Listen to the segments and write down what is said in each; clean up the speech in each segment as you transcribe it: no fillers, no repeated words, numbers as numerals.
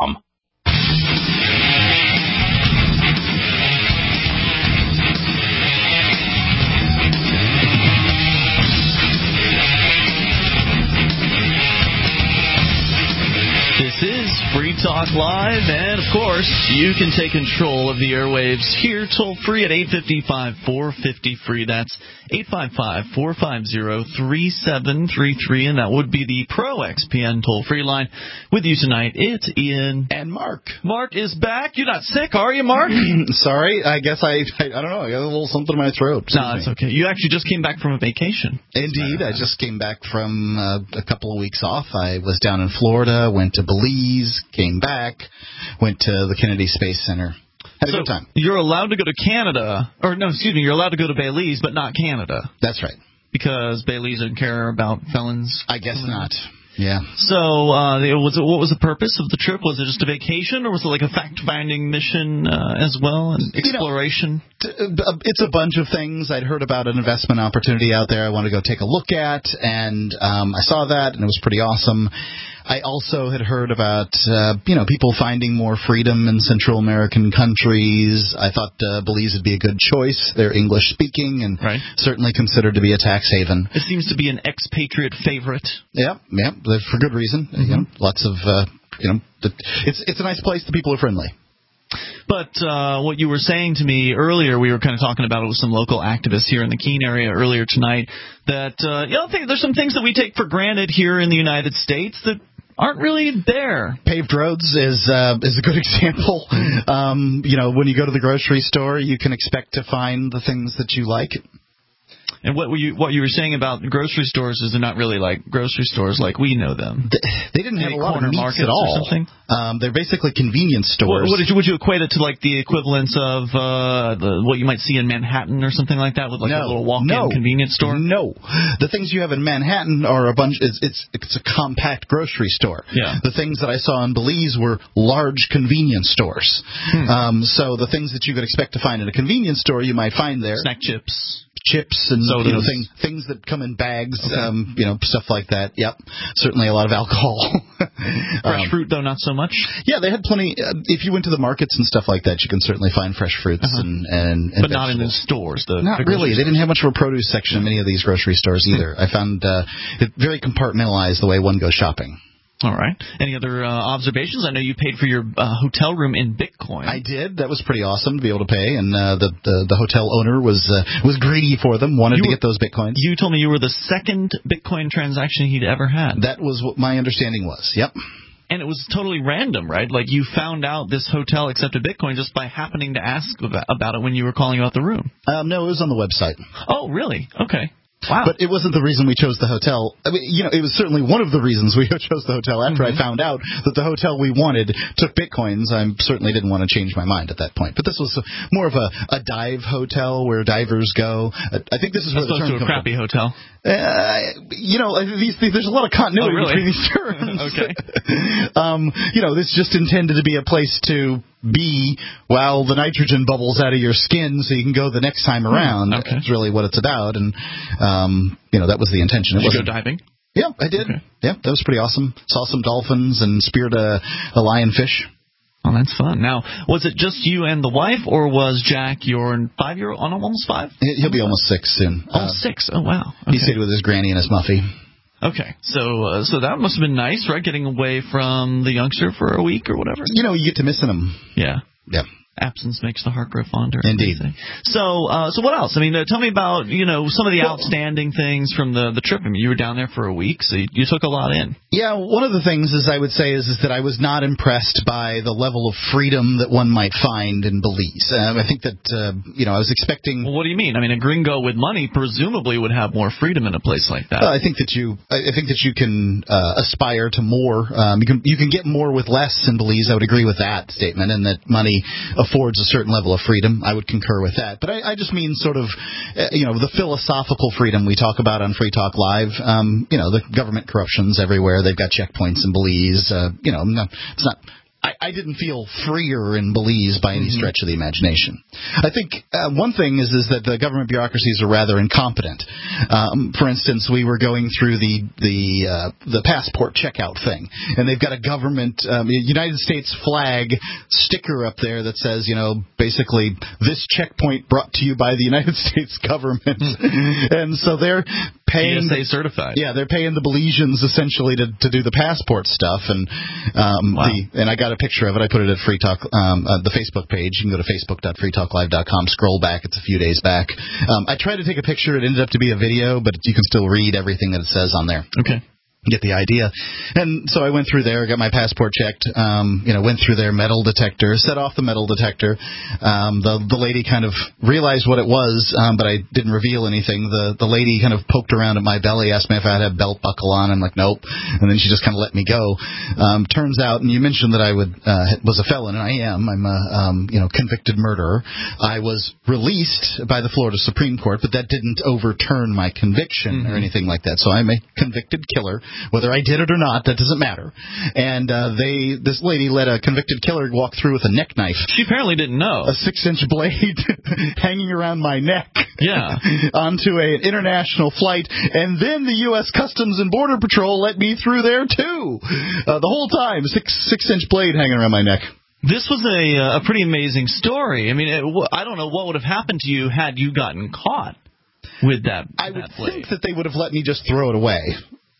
FreeTalkLive.com. This is Free Talk Live, and of course, you can take control of the airwaves here toll-free at 855-450-FREE. That's 855-450-3733, and that would be the Pro XPN toll-free line. With you tonight, it's Ian. And Mark. Mark is back. You're not sick, are you, Mark? Sorry, I guess I don't know, I got a little something in my throat. No, it's okay. You actually just came back from a vacation. Indeed, I just came back from a couple of weeks off. I was down in Florida, went to Belize, came back, went to the Kennedy Space Center. Had a good time. You're allowed to go to Canada, you're allowed to go to Belize, but not Canada. That's right. Because Belize doesn't care about felons? I guess not. Yeah. So, what was the purpose of the trip? Was it just a vacation, or was it like a fact-finding mission as well, and exploration? It's a bunch of things. I'd heard about an investment opportunity out there I wanted to go take a look at, and I saw that, and it was pretty awesome. I also had heard about, people finding more freedom in Central American countries. I thought Belize would be a good choice. They're English-speaking and certainly considered to be a tax haven. It seems to be an expatriate favorite. Yeah, for good reason. Mm-hmm. Lots of, it's a nice place. The people are friendly. But what you were saying to me earlier, we were kind of talking about it with some local activists here in the Keene area earlier tonight, that there's some things that we take for granted here in the United States that aren't really there. Paved roads is a good example. When you go to the grocery store, you can expect to find the things that you like. And what you were saying about grocery stores is they're not really like grocery stores like we know them. They didn't have a lot of meats at all. Or something? They're basically convenience stores. Would you equate it to like the equivalence of what you might see in Manhattan or something like that, with like a little walk-in convenience store? No, the things you have in Manhattan are a bunch. It's a compact grocery store. Yeah. The things that I saw in Belize were large convenience stores. So the things that you could expect to find in a convenience store, you might find there. Snack chips and things that come in bags, stuff like that. Yep, certainly a lot of alcohol. Fresh fruit, though, not so much. Yeah, they had plenty. If you went to the markets and stuff like that, you can certainly find fresh fruits and but not in the stores. Not really. They didn't have much of a produce section in many of these grocery stores either. I found it very compartmentalized the way one goes shopping. All right. Any other observations? I know you paid for your hotel room in Bitcoin. I did. That was pretty awesome to be able to pay, and the hotel owner was greedy for them, wanted to get those Bitcoins. You told me you were the second Bitcoin transaction he'd ever had. That was what my understanding was. Yep. And it was totally random, right? Like you found out this hotel accepted Bitcoin just by happening to ask about it when you were calling about the room. No, it was on the website. Oh, really? Okay. Wow. But it wasn't the reason we chose the hotel. I mean, it was certainly one of the reasons we chose the hotel after I found out that the hotel we wanted took Bitcoins. I certainly didn't want to change my mind at that point. But this was more of a dive hotel where divers go. I think this is where the term comes from. A crappy hotel. There's a lot of continuity between these terms. Okay. This just intended to be a place to be while the nitrogen bubbles out of your skin so you can go the next time around. Okay. That's really what it's about. And, that was the intention. Did you go diving? Yeah, I did. Okay. Yeah, that was pretty awesome. Saw some dolphins and speared a lionfish. Oh, that's fun. Now, was it just you and the wife, or was Jack your 5-year-old, almost 5? He'll be almost 6 soon. Almost 6? Oh, wow. Okay. He stayed with his granny and his muffy. Okay, so that must have been nice, right? Getting away from the youngster for a week or whatever. You get to missing him. Yeah. Yeah. Absence makes the heart grow fonder. Indeed. So what else? I mean, tell me about, some of the outstanding things from the trip. I mean, you were down there for a week, so you took a lot in. Yeah, one of the things I would say is that I was not impressed by the level of freedom that one might find in Belize. I think that, I was expecting... Well, what do you mean? I mean, a gringo with money presumably would have more freedom in a place like that. I think that you can aspire to more. You can get more with less in Belize. I would agree with that statement, and that money affords a certain level of freedom. I would concur with that. But I just mean sort of, the philosophical freedom we talk about on Free Talk Live. The government corruption's everywhere. They've got checkpoints in Belize. It's not. I didn't feel freer in Belize by any stretch of the imagination. I think one thing is that the government bureaucracies are rather incompetent. For instance, we were going through the passport checkout thing, and they've got a government United States flag sticker up there that says, basically, this checkpoint brought to you by the United States government. And so they're paying TSA certified. Yeah, they're paying the Belizeans essentially to do the passport stuff, and and I got a picture of it. I put it at Free Talk, the Facebook page. You can go to facebook.freetalklive.com. Scroll back; it's a few days back. I tried to take a picture. It ended up to be a video, but you can still read everything that it says on there. Okay. Get the idea. And so I went through there, got my passport checked, went through their metal detector, set off the metal detector. The lady kind of realized what it was, but I didn't reveal anything. The lady kind of poked around at my belly, asked me if I had a belt buckle on. I'm like, nope. And then she just kind of let me go. Turns out, and you mentioned that I was a felon, and I am. I'm a convicted murderer. I was released by the Florida Supreme Court, but that didn't overturn my conviction or anything like that. So I'm a convicted killer. Whether I did it or not, that doesn't matter. And this lady let a convicted killer walk through with a neck knife. She apparently didn't know. A 6-inch blade hanging around my neck. Yeah. Onto an international flight. And then the U.S. Customs and Border Patrol let me through there, too. The whole time, 6-inch blade hanging around my neck. This was a pretty amazing story. I mean, I don't know what would have happened to you had you gotten caught with that blade. I would think that they would have let me just throw it away.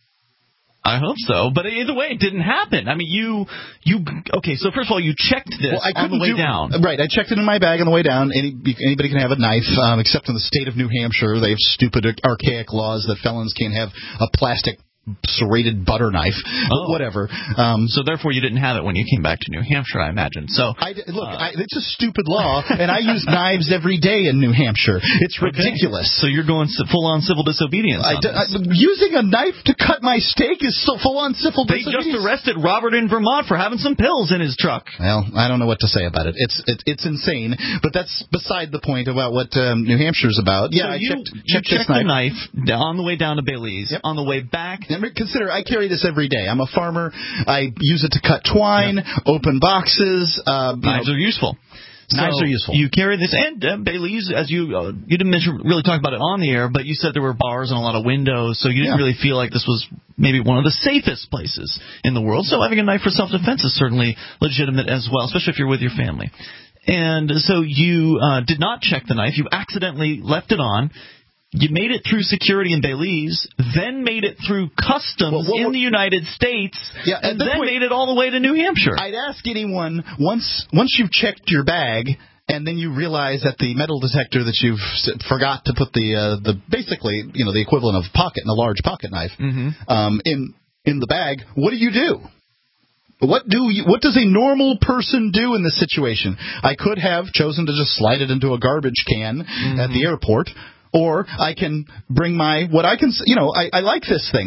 I hope so, but either way, it didn't happen. I mean, okay, so first of all, you checked this on the way down. Right, I checked it in my bag on the way down. Anybody can have a knife, except in the state of New Hampshire. They have stupid, archaic laws that felons can't have a plastic serrated butter knife, whatever. So therefore, you didn't have it when you came back to New Hampshire, I imagine. So it's a stupid law, and I use knives every day in New Hampshire. It's ridiculous. So you're going full-on civil disobedience. Using a knife to cut my steak is full-on civil disobedience. They just arrested Robert in Vermont for having some pills in his truck. Well, I don't know what to say about it. It's insane, but that's beside the point about what New Hampshire's about. Yeah, so you checked the knife on the way down to Belize. Yep. On the way back. Consider, I carry this every day. I'm a farmer. I use it to cut twine, open boxes. Knives are useful. Knives are useful. You carry this, and Belize, as you didn't really talk about it on the air, but you said there were bars and a lot of windows, so you didn't really feel like this was maybe one of the safest places in the world. So having a knife for self-defense is certainly legitimate as well, especially if you're with your family. And so you did not check the knife. You accidentally left it on. You made it through security in Belize, then made it through customs in the United States, and then made it all the way to New Hampshire. I'd ask anyone, once you've checked your bag, and then you realize that the metal detector that you've forgot to put the basically, the equivalent of a large pocket knife, in the bag, what do? What does a normal person do in this situation? I could have chosen to just slide it into a garbage can at the airport. Or I can bring I like this thing.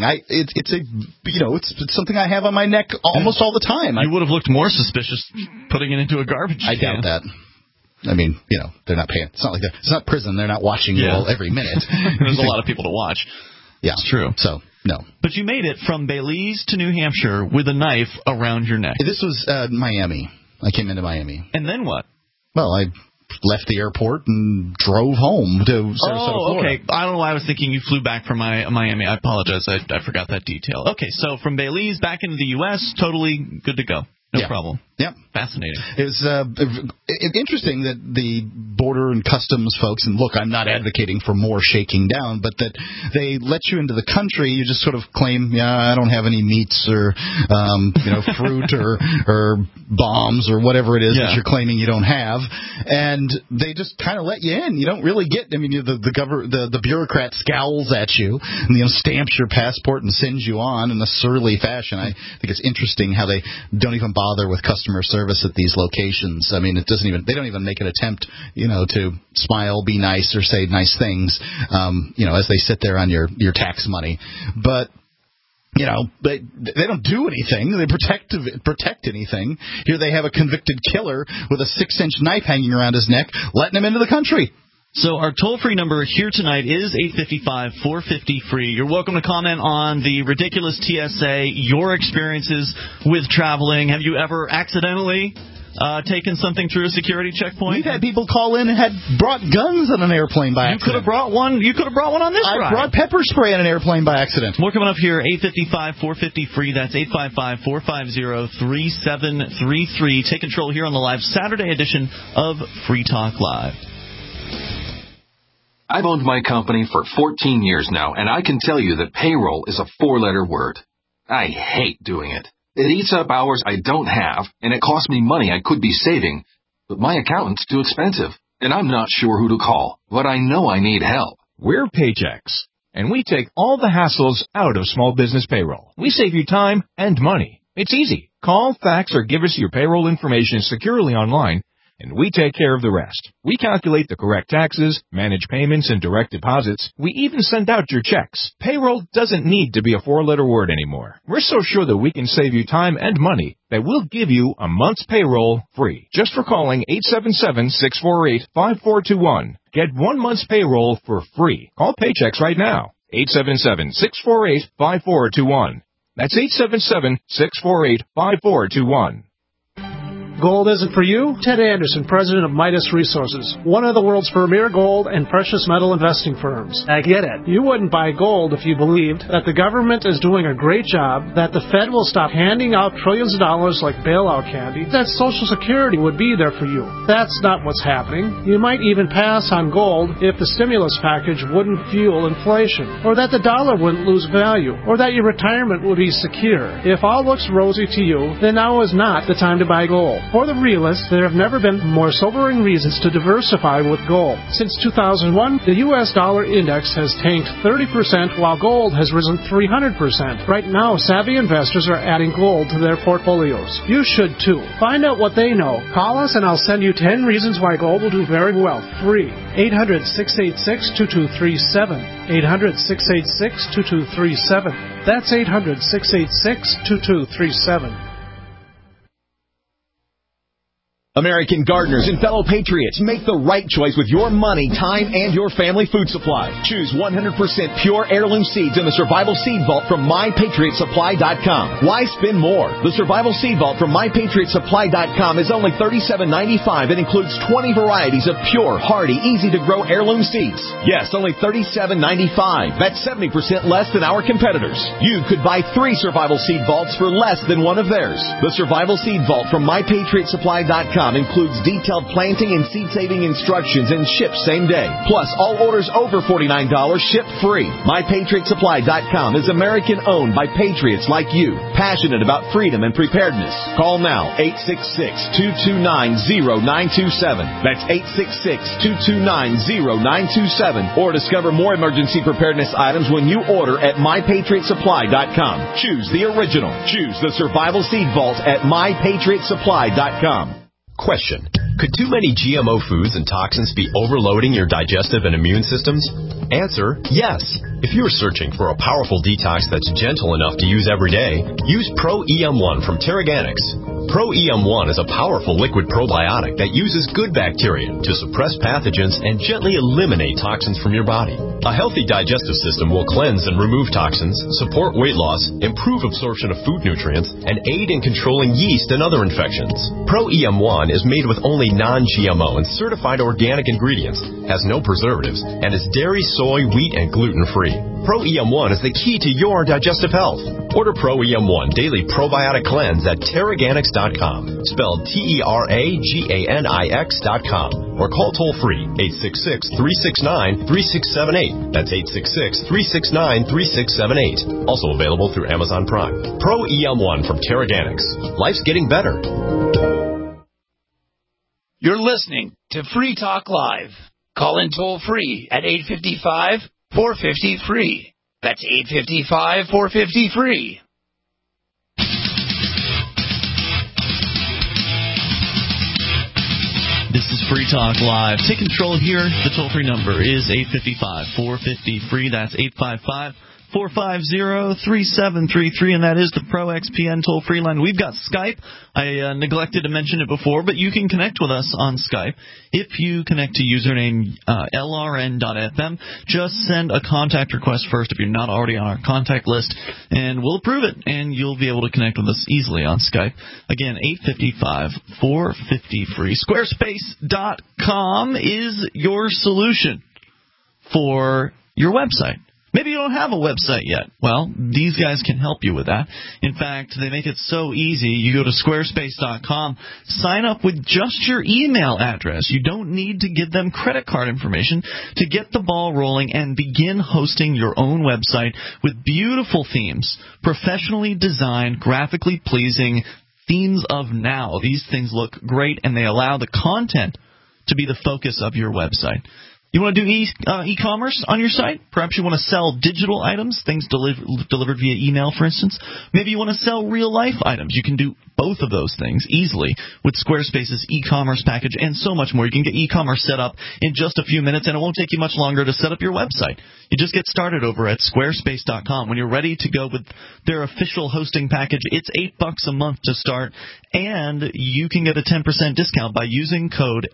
It's something I have on my neck almost all the time. You would have looked more suspicious putting it into a garbage can. I doubt that. I mean, they're not paying. It's not like it's not prison. They're not watching you all every minute. There's a lot of people to watch. Yeah, it's true. So no. But you made it from Belize to New Hampshire with a knife around your neck. This was Miami. I came into Miami. And then what? Well, I left the airport and drove home to Sarasota, Florida. Okay. I don't know why I was thinking you flew back from Miami. I apologize. I forgot that detail. Okay, so from Belize back into the U.S., totally good to go. No problem. Yeah. Fascinating. It was interesting that the border and customs folks, and look, I'm not advocating for more shaking down, but that they let you into the country, you just sort of claim, I don't have any meats or, fruit or bombs or whatever it is that you're claiming you don't have, and they just kind of let you in. You don't really get, the bureaucrat scowls at you and, stamps your passport and sends you on in a surly fashion. I think it's interesting how they don't even bother with customer service at these locations. I mean, they don't even make an attempt, to smile, be nice, or say nice things, as they sit there on your tax money. But they don't do anything. They protect anything. Here they have a convicted killer with a 6-inch knife hanging around his neck, letting him into the country. So our toll-free number here tonight is 855-450-FREE. You're welcome to comment on the ridiculous TSA, your experiences with traveling. Have you ever accidentally taken something through a security checkpoint? We've had people call in and had brought guns on an airplane by accident. You could have brought one. You could have brought one on this ride. I brought pepper spray on an airplane by accident. More coming up here. 855-450-FREE. That's 855-450-3733. Take control here on the live Saturday edition of Free Talk Live. I've owned my company for 14 years now, and I can tell you that payroll is a 4-letter word. I hate doing it. It eats up hours I don't have, and it costs me money I could be saving. But my accountant's too expensive, and I'm not sure who to call. But I know I need help. We're Paychex, and we take all the hassles out of small business payroll. We save you time and money. It's easy. Call, fax, or give us your payroll information securely online, and we take care of the rest. We calculate the correct taxes, manage payments and direct deposits. We even send out your checks. Payroll doesn't need to be a 4-letter word anymore. We're so sure that we can save you time and money that we'll give you a month's payroll free just for calling 877-648-5421. Get 1 month's payroll for free. Call Paychex right now. 877-648-5421. That's 877-648-5421. Gold isn't for you? Ted Anderson, president of Midas Resources, one of the world's premier gold and precious metal investing firms. I get it. You wouldn't buy gold if you believed that the government is doing a great job, that the Fed will stop handing out trillions of dollars like bailout candy, that Social Security would be there for you. That's not what's happening. You might even pass on gold if the stimulus package wouldn't fuel inflation, or that the dollar wouldn't lose value, or that your retirement would be secure. If all looks rosy to you, then now is not the time to buy gold. For the realists, there have never been more sobering reasons to diversify with gold. Since 2001, the U.S. dollar index has tanked 30%, while gold has risen 300%. Right now, savvy investors are adding gold to their portfolios. You should too. Find out what they know. Call us and I'll send you 10 reasons why gold will do very well. Free. 800-686-2237. 800-686-2237. That's 800-686-2237. American gardeners and fellow patriots, make the right choice with your money, time, and your family food supply. Choose 100% pure heirloom seeds in the Survival Seed Vault from MyPatriotSupply.com. Why spend more? The Survival Seed Vault from MyPatriotSupply.com is only $37.95 and includes 20 varieties of pure, hardy, easy-to-grow heirloom seeds. Yes, only $37.95. That's 70% less than our competitors. You could buy 3 Survival Seed Vaults for less than one of theirs. The Survival Seed Vault from MyPatriotSupply.com includes detailed planting and seed-saving instructions and ships same day. Plus, all orders over $49 ship free. MyPatriotSupply.com is American-owned by patriots like you, passionate about freedom and preparedness. Call now, 866-229-0927. That's 866-229-0927. Or discover more emergency preparedness items when you order at MyPatriotSupply.com. Choose the original. Choose the Survival Seed Vault at MyPatriotSupply.com. Question. Could too many GMO foods and toxins be overloading your digestive and immune systems? Answer, yes. If you're searching for a powerful detox that's gentle enough to use every day, use Pro-EM1 from Terraganics. Pro-EM1 is a powerful liquid probiotic that uses good bacteria to suppress pathogens and gently eliminate toxins from your body. A healthy digestive system will cleanse and remove toxins, support weight loss, improve absorption of food nutrients, and aid in controlling yeast and other infections. Pro-EM1 is made with only non-GMO and certified organic ingredients, has no preservatives, and is dairy, soy, wheat, and gluten-free. Pro-EM1 is the key to your digestive health. Order Pro-EM1 Daily Probiotic Cleanse at Terraganics.com, spelled Terraganix.com, or call toll-free 866-369-3678. That's 866-369-3678. Also available through Amazon Prime. Pro-EM1 from Terraganics. Life's getting better. You're listening to Free Talk Live. Call in toll-free at 855-450-FREE. That's 855-450-FREE. This is Free Talk Live. Take control here. The toll-free number is 855-450-FREE. That's 855-450-3733, and that is the ProXPN toll-free line. We've got Skype. I neglected to mention it before, but you can connect with us on Skype. If you connect to username LRN.FM, just send a contact request first if you're not already on our contact list, and we'll approve it, and you'll be able to connect with us easily on Skype. Again, 855-450-FREE. Squarespace.com is your solution for your website. Maybe you don't have a website yet. Well, these guys can help you with that. In fact, they make it so easy. You go to squarespace.com, sign up with just your email address. You don't need to give them credit card information to get the ball rolling and begin hosting your own website with beautiful themes, professionally designed, graphically pleasing themes of now. These things look great, and they allow the content to be the focus of your website. You want to do e-commerce on your site? Perhaps you want to sell digital items, things delivered via email, for instance. Maybe you want to sell real-life items. You can do both of those things easily with Squarespace's e-commerce package and so much more. You can get e-commerce set up in just a few minutes, and it won't take you much longer to set up your website. You just get started over at squarespace.com. When you're ready to go with their official hosting package, it's $8 a month to start, and you can get a 10% discount by using code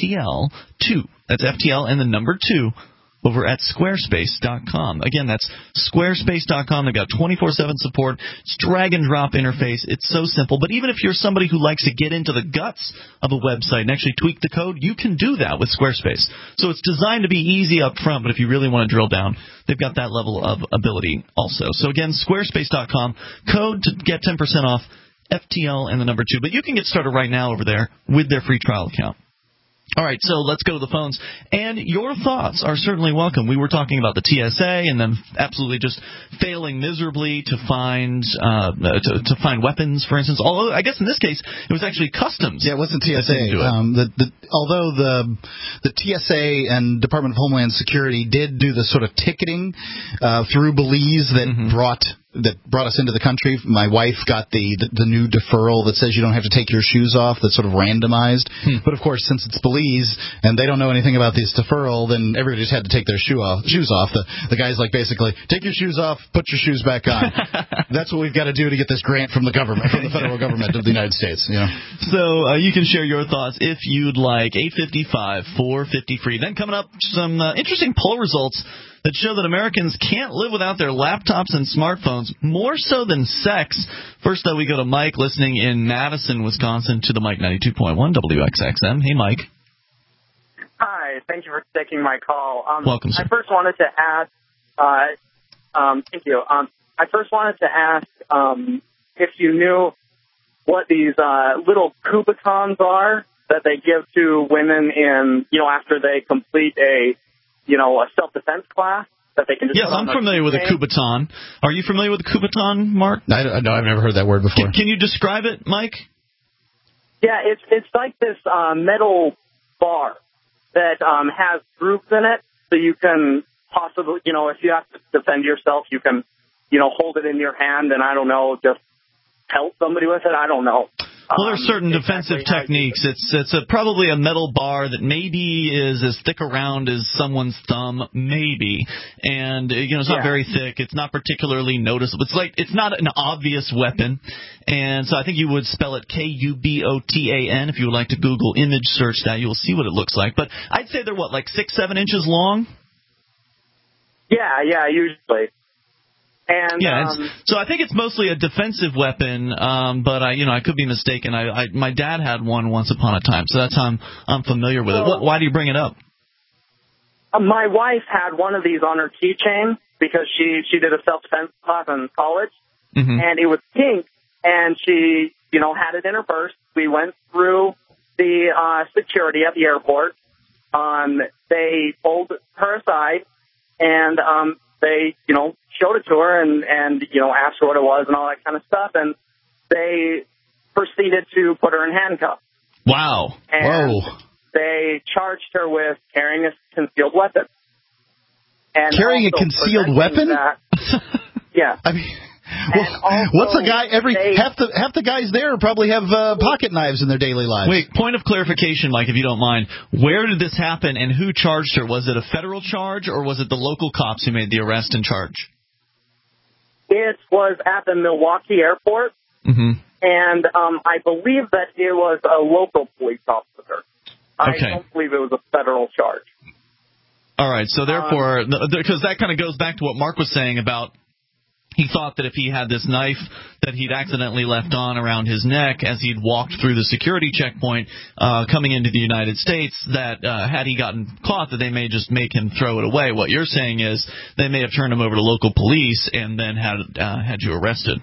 FTL2. That's FTL and the number 2 over at squarespace.com. Again, that's squarespace.com. They've got 24/7 support. It's drag-and-drop interface. It's so simple. But even if you're somebody who likes to get into the guts of a website and actually tweak the code, you can do that with Squarespace. So it's designed to be easy up front, but if you really want to drill down, they've got that level of ability also. So again, squarespace.com, code to get 10% off, FTL and the number 2. But you can get started right now over there with their free trial account. All right, so let's go to the phones. And your thoughts are certainly welcome. We were talking about the TSA and them absolutely just failing miserably to find weapons, for instance. Although I guess in this case it was actually Customs. Yeah, it wasn't TSA. Although the TSA and Department of Homeland Security did do the sort of ticketing through Belize that brought us into the country. My wife got the new deferral that says you don't have to take your shoes off. That's sort of randomized. But of course, since it's Belize and they don't know anything about this deferral, then everybody just had to take their shoes off. The guy's like, basically, take your shoes off, put your shoes back on. That's what we've got to do to get this grant from the government, from the federal government of the United States. You know. So you can share your thoughts if you'd like. 855-450-FREE. Then coming up, some interesting poll results that show that Americans can't live without their laptops and smartphones, more so than sex. First, though, we go to Mike listening in Madison, Wisconsin, to the Mike 92.1 WXXM. Hey, Mike. Hi. Thank you for taking my call. Welcome, sir. I first wanted to ask, thank you. I first wanted to ask if you knew what these little Kubotans are that they give to women in, after they complete a self-defense class that they can just... Yes, I'm familiar with a Kubotan. Are you familiar with a Kubotan, Mark? No, I've never heard that word before. Can you describe it, Mike? Yeah, it's like this metal bar that has grooves in it, so you can possibly, if you have to defend yourself, you can, hold it in your hand and, I don't know, just help somebody with it. I don't know. Well, there are certain defensive techniques. It's probably a metal bar that maybe is as thick around as someone's thumb, maybe, and it's not very thick. It's not particularly noticeable. It's not an obvious weapon, and so I think you would spell it Kubotan if you would like to Google image search that. You will see what it looks like. But I'd say they're 6-7 inches long. Yeah, usually. And, so I think it's mostly a defensive weapon, but I could be mistaken. My dad had one once upon a time, so that's how I'm familiar with it. Why do you bring it up? My wife had one of these on her keychain because she did a self-defense class in college, and it was pink, and she had it in her purse. We went through the security at the airport. They pulled her aside, and they showed it to her and asked her what it was and all that kind of stuff, and they proceeded to put her in handcuffs. Wow. And they charged her with carrying a concealed weapon. And carrying a concealed weapon? Yeah. I mean, what's a guy? Half the guys there probably have pocket knives in their daily lives. Wait, point of clarification, Mike, if you don't mind. Where did this happen and who charged her? Was it a federal charge or was it the local cops who made the arrest and charge? It was at the Milwaukee airport, and I believe that it was a local police officer. I don't believe it was a federal charge. All right, so therefore, because that kind of goes back to what Mark was saying about he thought that if he had this knife that he'd accidentally left on around his neck as he'd walked through the security checkpoint coming into the United States, that had he gotten caught, that they may just make him throw it away. What you're saying is they may have turned him over to local police and then had you arrested.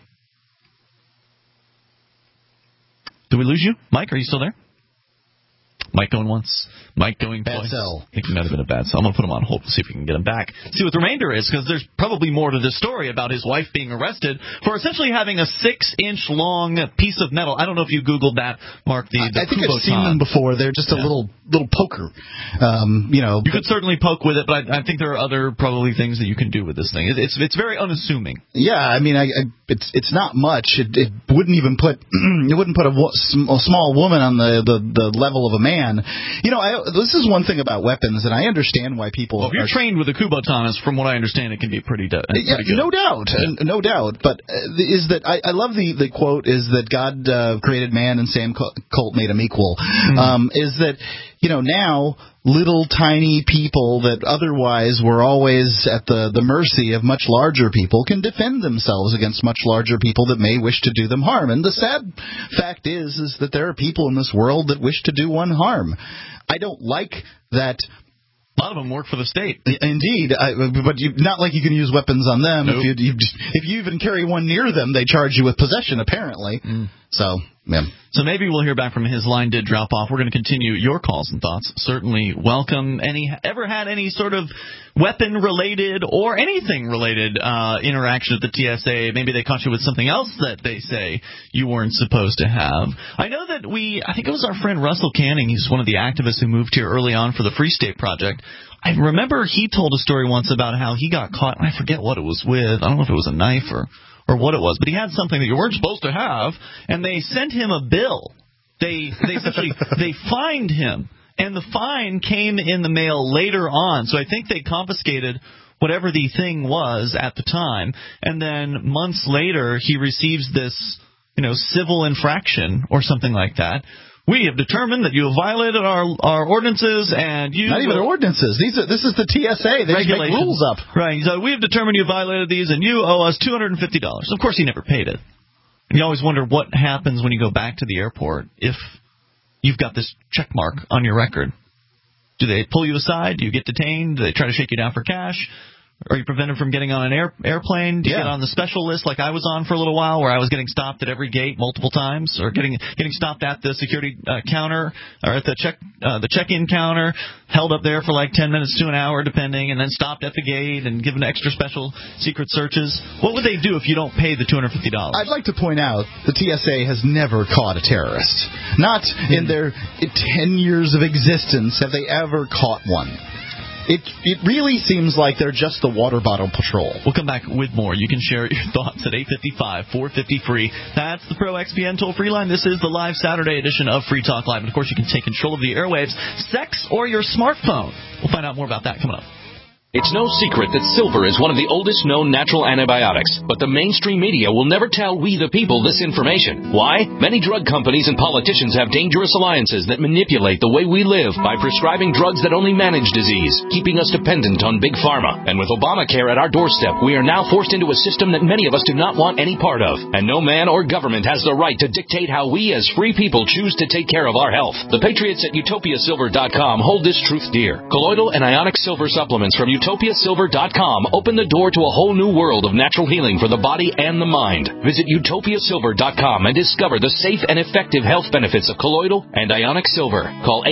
Did we lose you? Mike, are you still there? Mike going once, Mike going twice. Bad cell. I think he might have been a bad cell. I'm going to put him on hold to see if we can get him back. See what the remainder is, because there's probably more to this story about his wife being arrested for essentially having a 6-inch long piece of metal. I don't know if you Googled that, Mark. I think I've seen them before. They're just a little poker. You could certainly poke with it, but I think there are other probably things that you can do with this thing. It's very unassuming. Yeah, I mean, it's not much. It wouldn't even put a small woman on the level of a man. This is one thing about weapons, and I understand why people. Well, if you're trained with a Kubotan, from what I understand, it can be pretty good. No doubt. But is that I love the quote is that God created man and Sam Colt made him equal. Is that now little tiny people that otherwise were always at the mercy of much larger people can defend themselves against much larger people that may wish to do them harm. And the sad fact is that there are people in this world that wish to do one harm. I don't like that. A lot of them work for the state. Indeed, but not like you can use weapons on them. Nope. If you even carry one near them, they charge you with possession, apparently. So, yeah. So maybe we'll hear back from his line did drop off. We're going to continue your calls and thoughts. Certainly welcome. Ever had any sort of weapon-related or anything-related interaction at the TSA? Maybe they caught you with something else that they say you weren't supposed to have. I know that I think it was our friend Russell Canning. He's one of the activists who moved here early on for the Free State Project. I remember he told a story once about how he got caught, and I forget what it was with. I don't know if it was a knife or what it was, but he had something that you weren't supposed to have, and they sent him a bill. They fined him, and the fine came in the mail later on. So I think they confiscated whatever the thing was at the time, and then months later he receives this, civil infraction or something like that. We have determined that you have violated our ordinances, and you... Not even ordinances. This is the TSA. They just make rules up. Right. So we have determined you violated these, and you owe us $250. Of course, he never paid it. And you always wonder what happens when you go back to the airport if you've got this check mark on your record. Do they pull you aside? Do you get detained? Do they try to shake you down for cash? Are you prevented from getting on an airplane? Do you get on the special list like I was on for a little while, where I was getting stopped at every gate multiple times, or getting stopped at the security counter or at the check-in counter, held up there for like 10 minutes to an hour, depending, and then stopped at the gate and given extra special secret searches? What would they do if you don't pay the $250? I'd like to point out the TSA has never caught a terrorist. Not in their 10 years of existence have they ever caught one. It really seems like they're just the water bottle patrol. We'll come back with more. You can share your thoughts at 855-450-FREE. That's the Pro XPN toll-free line. This is the live Saturday edition of Free Talk Live. And, of course, you can take control of the airwaves, sex, or your smartphone. We'll find out more about that coming up. It's no secret that silver is one of the oldest known natural antibiotics, but the mainstream media will never tell we the people this information. Why? Many drug companies and politicians have dangerous alliances that manipulate the way we live by prescribing drugs that only manage disease, keeping us dependent on Big Pharma. And with Obamacare at our doorstep, we are now forced into a system that many of us do not want any part of. And no man or government has the right to dictate how we as free people choose to take care of our health. The patriots at UtopiaSilver.com hold this truth dear. Colloidal and ionic silver supplements from UtopiaSilver.com open the door to a whole new world of natural healing for the body and the mind. Visit UtopiaSilver.com and discover the safe and effective health benefits of colloidal and ionic silver. Call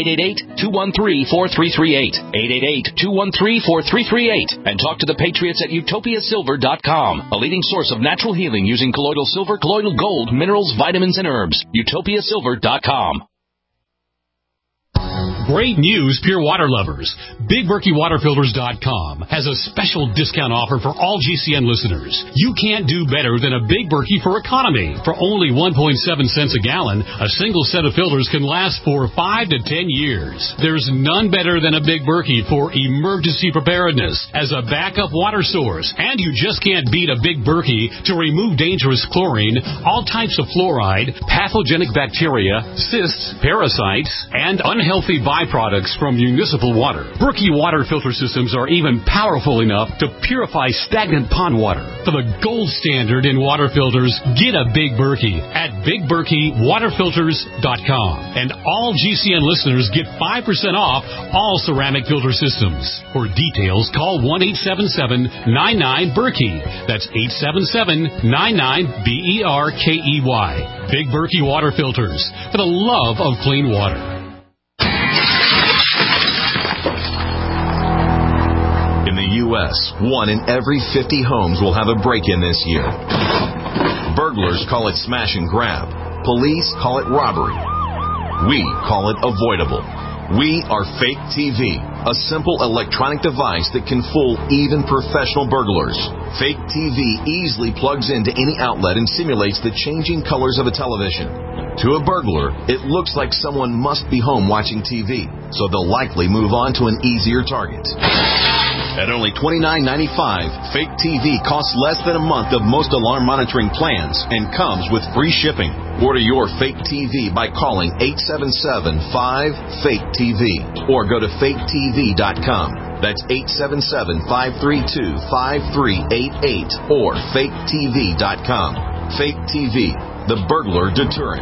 888-213-4338, 888-213-4338, and talk to the patriots at UtopiaSilver.com, a leading source of natural healing using colloidal silver, colloidal gold, minerals, vitamins, and herbs. UtopiaSilver.com. Great news, pure water lovers. BigBerkeyWaterFilters.com has a special discount offer for all GCN listeners. You can't do better than a Big Berkey for economy. For only 1.7 cents a gallon, a single set of filters can last for 5 to 10 years. There's none better than a Big Berkey for emergency preparedness as a backup water source. And you just can't beat a Big Berkey to remove dangerous chlorine, all types of fluoride, pathogenic bacteria, cysts, parasites, and unhealthy byproducts from municipal water. Berkey water filter systems are even powerful enough to purify stagnant pond water. For the gold standard in water filters, get a Big Berkey at BigBerkeyWaterFilters.com. And all GCN listeners get 5% off all ceramic filter systems. For details, call 1-877-99-BERKEY. That's 877-99-BERKEY. Big Berkey Water Filters, for the love of clean water. In the U.S., 1 in every 50 homes will have a break-in this year. Burglars call it smash and grab. Police call it robbery. We call it avoidable. We are Fake TV, a simple electronic device that can fool even professional burglars. Fake TV easily plugs into any outlet and simulates the changing colors of a television. To a burglar, it looks like someone must be home watching TV, so they'll likely move on to an easier target. At only $29.95, Fake TV costs less than a month of most alarm monitoring plans and comes with free shipping. Order your Fake TV by calling 877-5-FAKE-TV or go to faketv.com. That's 877-532-5388 or faketv.com. Fake TV, the burglar deterrent.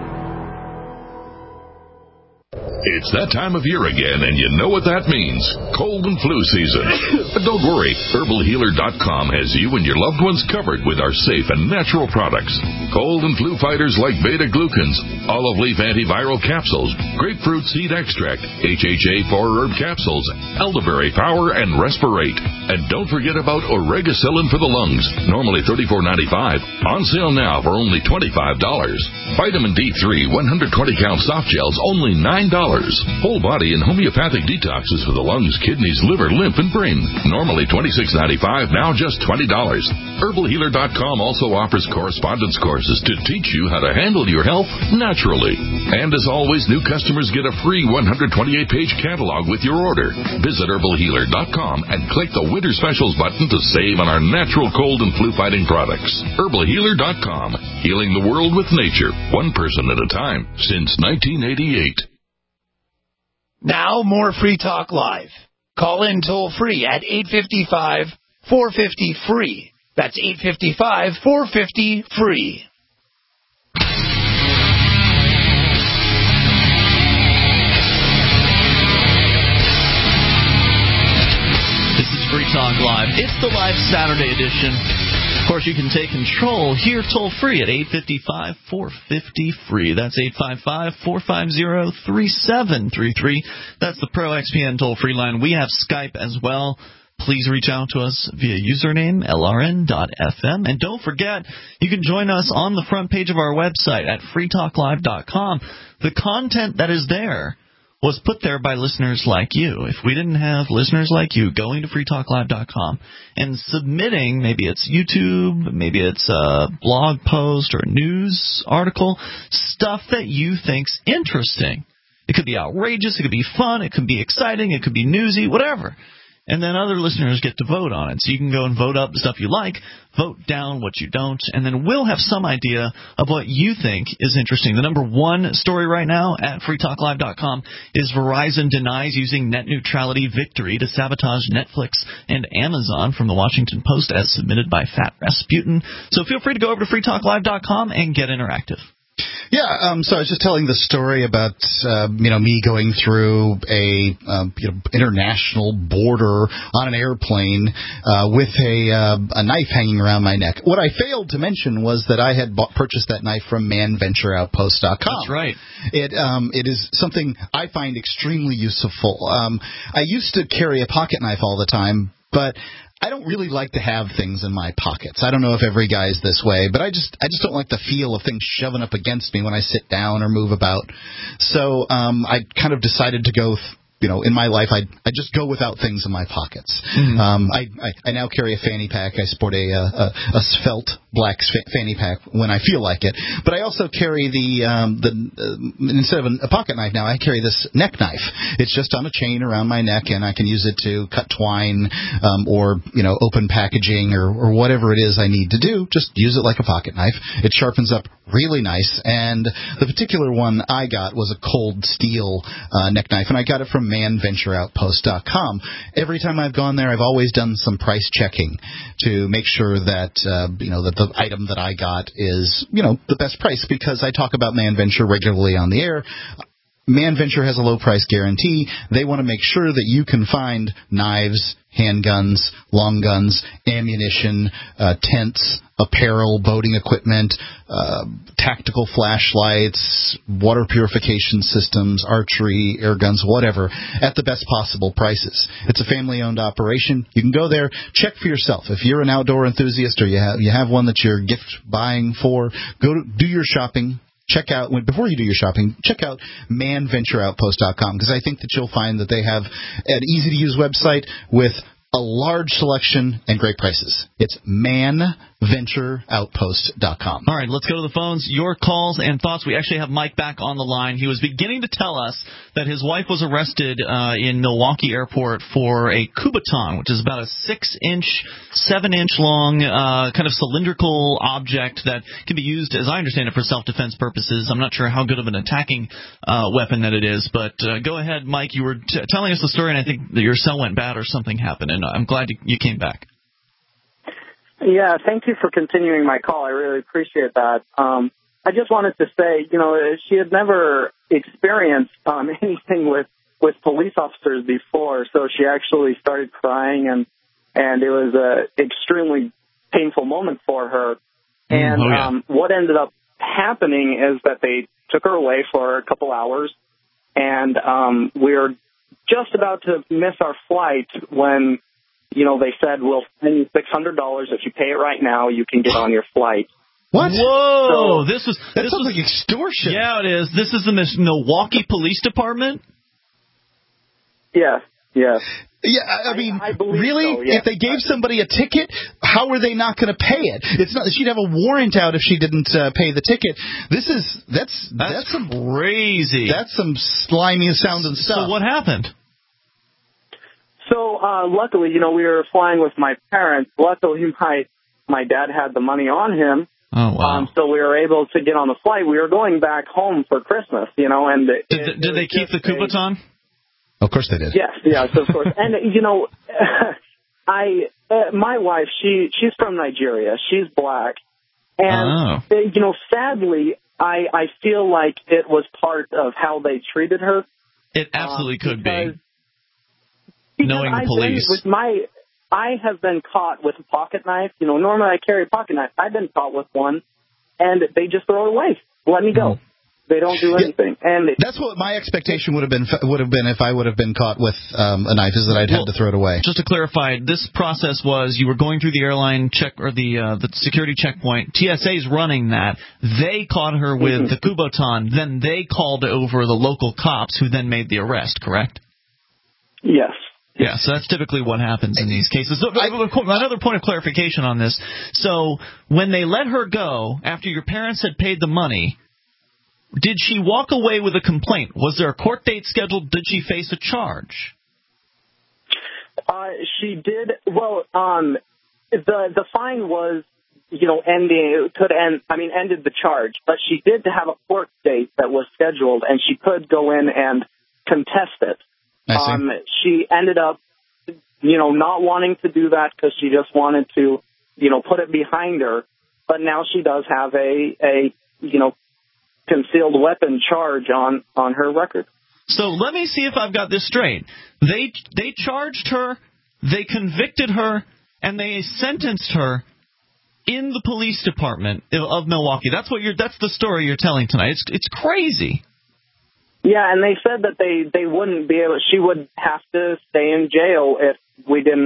It's that time of year again, and you know what that means. Cold and flu season. But don't worry, HerbalHealer.com has you and your loved ones covered with our safe and natural products. Cold and flu fighters like beta-glucans, olive leaf antiviral capsules, grapefruit seed extract, HHA 4-herb capsules, elderberry power, and respirate. And don't forget about Oregacillin for the lungs, normally $34.95. On sale now for only $25. Vitamin D3 120-count soft gels, only $9. Whole body and homeopathic detoxes for the lungs, kidneys, liver, lymph, and brain. Normally $26.95, now just $20. HerbalHealer.com also offers correspondence courses to teach you how to handle your health naturally. And as always, new customers get a free 128-page catalog with your order. Visit HerbalHealer.com and click the Winter Specials button to save on our natural cold and flu-fighting products. HerbalHealer.com, healing the world with nature, one person at a time, since 1988. Now, more Free Talk Live. Call in toll-free at 855-450-FREE. That's 855-450-FREE. This is Free Talk Live. It's the live Saturday edition. Of course, you can take control here toll-free at 855-450-FREE. That's 855-450-3733. That's the Pro XPN toll-free line. We have Skype as well. Please reach out to us via username LRN.FM. And don't forget, you can join us on the front page of our website at freetalklive.com. The content that is there was put there by listeners like you. If we didn't have listeners like you going to freetalklive.com and submitting, maybe it's YouTube, maybe it's a blog post or a news article, stuff that you think's interesting. It could be outrageous, it could be fun, it could be exciting, it could be newsy, whatever. And then other listeners get to vote on it. So you can go and vote up the stuff you like, vote down what you don't, and then we'll have some idea of what you think is interesting. The number one story right now at freetalklive.com is Verizon denies using net neutrality victory to sabotage Netflix and Amazon, from the Washington Post, as submitted by Fat Rasputin. So feel free to go over to freetalklive.com and get interactive. Yeah, so I was just telling the story about me going through a international border on an airplane with a knife hanging around my neck. What I failed to mention was that I had purchased that knife from ManVentureOutpost.com. That's right. It is something I find extremely useful. I used to carry a pocket knife all the time, but I don't really like to have things in my pockets. I don't know if every guy's this way, but I just don't like the feel of things shoving up against me when I sit down or move about. So I kind of decided to go in my life, I just go without things in my pockets. Mm-hmm. I now carry a fanny pack. I sport a svelte black fanny pack when I feel like it. But I also carry instead of a pocket knife now, I carry this neck knife. It's just on a chain around my neck, and I can use it to cut twine or open packaging or whatever it is I need to do. Just use it like a pocket knife. It sharpens up really nice. And the particular one I got was a cold steel neck knife, and I got it from manventureoutpost.com. Every time I've gone there, I've always done some price checking to make sure that that the item that I got is the best price, because I talk about ManVenture regularly on the air. ManVenture has a low price guarantee. They want to make sure that you can find knives, handguns, long guns, ammunition, tents, apparel, boating equipment, tactical flashlights, water purification systems, archery, air guns, whatever, at the best possible prices. It's a family-owned operation. You can go there, check for yourself. If you're an outdoor enthusiast or you have one that you're gift buying for, do your shopping. Before you do your shopping, check out manventureoutpost.com, because I think that you'll find that they have an easy-to-use website with a large selection and great prices. It's manventureoutpost.com. All right, let's go to the phones. Your calls and thoughts. We actually have Mike back on the line. He was beginning to tell us that his wife was arrested in Milwaukee Airport for a Kubotan, which is about a 6-inch, 7-inch long kind of cylindrical object that can be used, as I understand it, for self-defense purposes. I'm not sure how good of an attacking weapon that it is, but go ahead, Mike. You were telling us the story, and I think that your cell went bad or something happened, and I'm glad you came back. Yeah, thank you for continuing my call. I really appreciate that. I just wanted to say, she had never experienced anything with police officers before, so she actually started crying, and it was an extremely painful moment for her. And what ended up happening is that they took her away for a couple hours, and we were just about to miss our flight when they said, we'll send you $600 if you pay it right now. You can get on your flight. What? Whoa! That sounds like extortion. Yeah, it is. This is the Milwaukee Police Department? Yes. Yeah, I mean, really? So, yeah. If they gave somebody a ticket, how are they not going to pay it? It's not. She'd have a warrant out if she didn't pay the ticket. That's some crazy. That's some slimy sounding stuff. So what happened? So luckily, we were flying with my parents. Luckily, my dad had the money on him. Oh, wow. So we were able to get on the flight. We were going back home for Christmas, and did they keep the Kubotan? Of course they did. Yes, of course. And my wife, she's from Nigeria. She's black, and sadly, I feel like it was part of how they treated her. It absolutely could be. Knowing the police. I have been caught with a pocket knife. Normally I carry a pocket knife. I've been caught with one, and they just throw it away. Let me go. They don't do anything. And that's what my expectation would have been if I would have been caught with a knife, is that I'd had to throw it away. Just to clarify, this process was you were going through the airline check or the security checkpoint. TSA's running that. They caught her with the Kubotan. Then they called over the local cops, who then made the arrest. Correct? Yes. Yeah, so that's typically what happens in these cases. So, another point of clarification on this. So when they let her go, after your parents had paid the money, did she walk away with a complaint? Was there a court date scheduled? Did she face a charge? She did. Well, the fine was, ended the charge. But she did have a court date that was scheduled, and she could go in and contest it. She ended up, not wanting to do that because she just wanted to, put it behind her. But now she does have a concealed weapon charge on her record. So let me see if I've got this straight. They charged her, they convicted her, and they sentenced her in the police department of Milwaukee. That's the story you're telling tonight. It's crazy. Yeah, and they said that they wouldn't be able. She would have to stay in jail if we didn't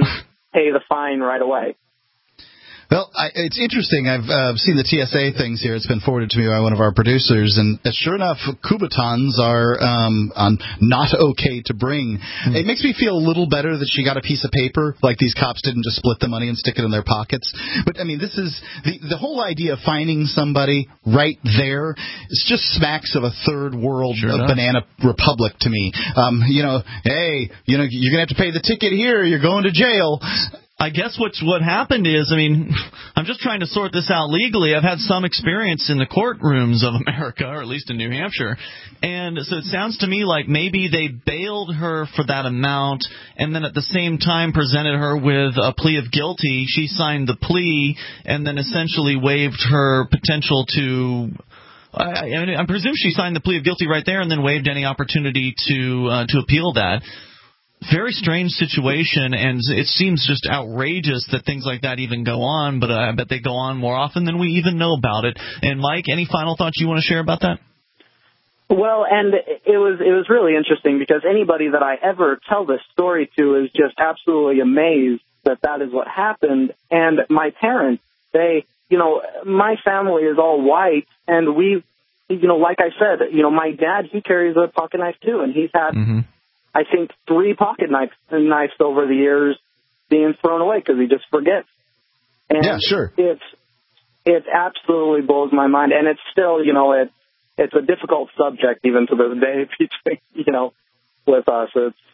pay the fine right away. Well, it's interesting. I've seen the TSA things here. It's been forwarded to me by one of our producers, and sure enough, Kubotans are not okay to bring. It makes me feel a little better that she got a piece of paper, like these cops didn't just split the money and stick it in their pockets. But, I mean, this is the whole idea of finding somebody right there. It's just smacks of a third world banana republic to me. Hey, you're going to have to pay the ticket here. You're going to jail. I guess what happened is, I mean, I'm just trying to sort this out legally. I've had some experience in the courtrooms of America, or at least in New Hampshire, and so it sounds to me like maybe they bailed her for that amount and then at the same time presented her with a plea of guilty. She signed the plea and then essentially waived her potential to... I presume she signed the plea of guilty right there and then waived any opportunity to appeal that. Very strange situation, and it seems just outrageous that things like that even go on, but I bet they go on more often than we even know about it. And, Mike, any final thoughts you want to share about that? Well, and it was really interesting because anybody that I ever tell this story to is just absolutely amazed that is what happened. And my parents, my family is all white, and we, like I said, my dad, he carries a pocket knife too, and he's had... Mm-hmm. I think 3 pocket knives over the years being thrown away because he just forgets. And yeah, sure. It absolutely blows my mind, and it's still, it's a difficult subject even to this day between, with us.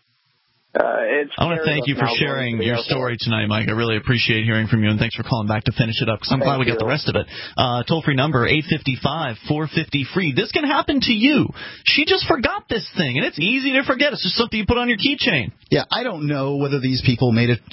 I want to thank you for sharing your story tonight, Mike. I really appreciate hearing from you, and thanks for calling back to finish it up, because I'm glad we got the rest of it. Toll-free number, 855-450-FREE. This can happen to you. She just forgot this thing, and it's easy to forget. It's just something you put on your keychain. Yeah, I don't know whether these people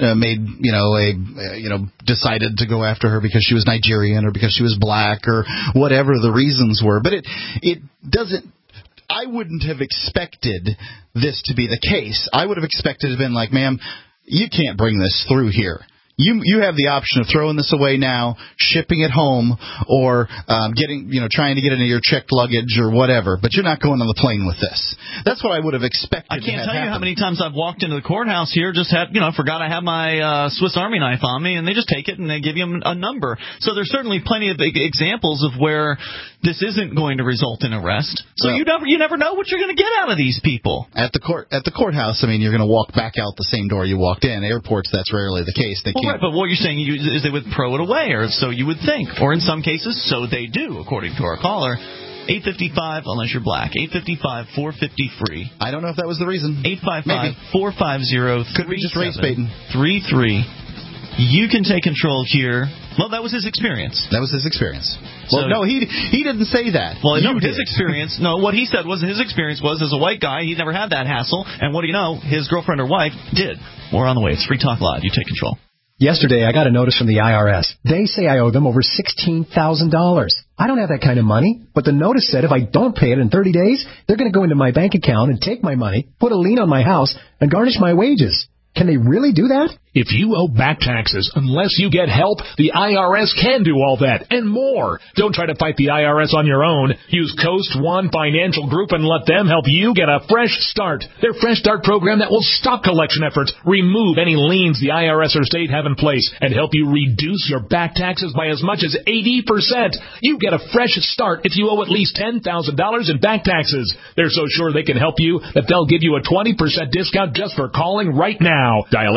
decided to go after her because she was Nigerian or because she was black or whatever the reasons were, but it doesn't. I wouldn't have expected this to be the case. I would have expected to have been like, ma'am, you can't bring this through here. You have the option of throwing this away now, shipping it home, or trying to get it into your checked luggage or whatever. But you're not going on the plane with this. That's what I would have expected. I can't tell you how many times I've walked into the courthouse here, just had, forgot I have my Swiss Army knife on me, and they just take it and they give you a number. So there's certainly plenty of examples of where this isn't going to result in arrest. So you never know what you're going to get out of these people. At the courthouse, I mean, you're going to walk back out the same door you walked in. Airports, that's rarely the case. Right, but what you're saying is they would throw it away, or so you would think. Or in some cases, so they do, according to our caller. 855, unless you're black. 855-450-FREE. I don't know if that was the reason. 855-450-3733. Could be just race baiting. 33. You can take control here. Well, that was his experience. Well, no, he didn't say that. Well, no, his experience. No, what he said was his experience was as a white guy, he never had that hassle. And what do you know? His girlfriend or wife did. More on the way. It's Free Talk Live. You take control. Yesterday, I got a notice from the IRS. They say I owe them over $16,000. I don't have that kind of money, but the notice said if I don't pay it in 30 days, they're going to go into my bank account and take my money, put a lien on my house, and garnish my wages. Can they really do that? If you owe back taxes, unless you get help, the IRS can do all that and more. Don't try to fight the IRS on your own. Use Coast One Financial Group and let them help you get a fresh start. Their Fresh Start program that will stop collection efforts, remove any liens the IRS or state have in place, and help you reduce your back taxes by as much as 80%. You get a fresh start if you owe at least $10,000 in back taxes. They're so sure they can help you that they'll give you a 20% discount just for calling right now. Dial